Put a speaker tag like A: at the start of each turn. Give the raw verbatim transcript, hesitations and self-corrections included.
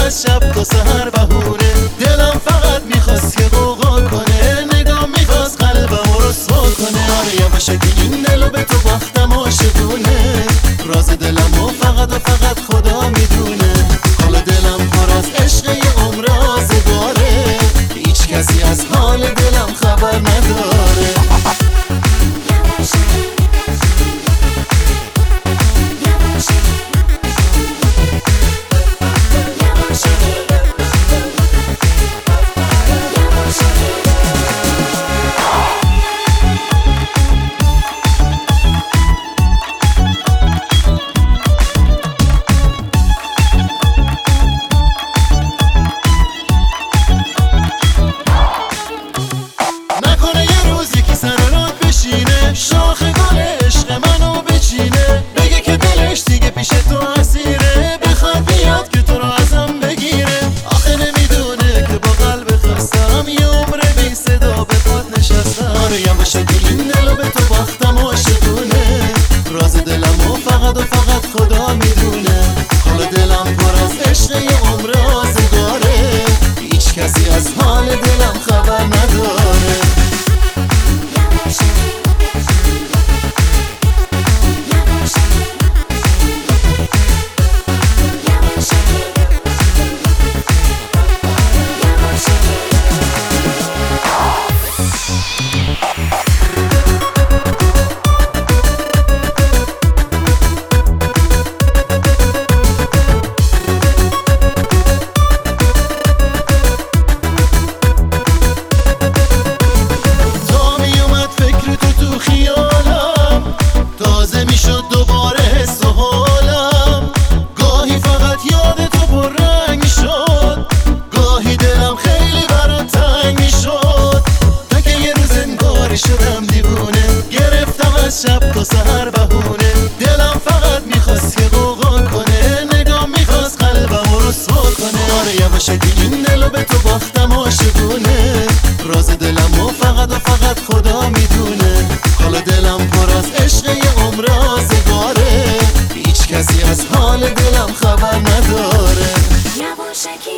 A: از شب تا سحر بهونه. دلم فقط میخواست که غوغا کنه، نگاه میخواست قلبم رو رسوا کنه. آره یواشکی این دلو به تو باختم عاشقونه، راز دلم و فقط و فقط خدا میدونه. حالا دلم پر از عشق یه عمر آزگاره، هیچ کسی از حال دلم خبر نداره. شاخ گل عشق منو بچینه، بگه که دلش دیگه پیش تو اسیره، بخواد بیاد که تو رو ازم بگیره. آخه نمیدونه که با قلب خستم یه عمر بی صدا به پات نشستم. آره یواشکی این دلو به تو باختم عاشقونه، راز دلم و فقط و فقط خدا میدونه. حالا دلم پر از عشق یه عمر آزگاره، هیچ کسی از حال دلم خبر نداره. تازه میشد دوباره حس و حالم، گاهی فقط یاد تو پررنگ میشد، گاهی دلم خیلی برات تنگ میشد. تا که یه روز انگاری شدم دیوونه، گرفتم از شب تا سحر بهونه. دلم فقط میخواست که غوغا کنه، نگاه میخواست قلبم رو رسوا کنه. آره یواشکی این دلو به تو باختم عاشقونه، راز دلم و فقط و فقط خدا میدونه. حالا دلم پر از عشق یه عمر آزگاره، هیچ کسی از حال دلم خبر نداره.
B: یواشکی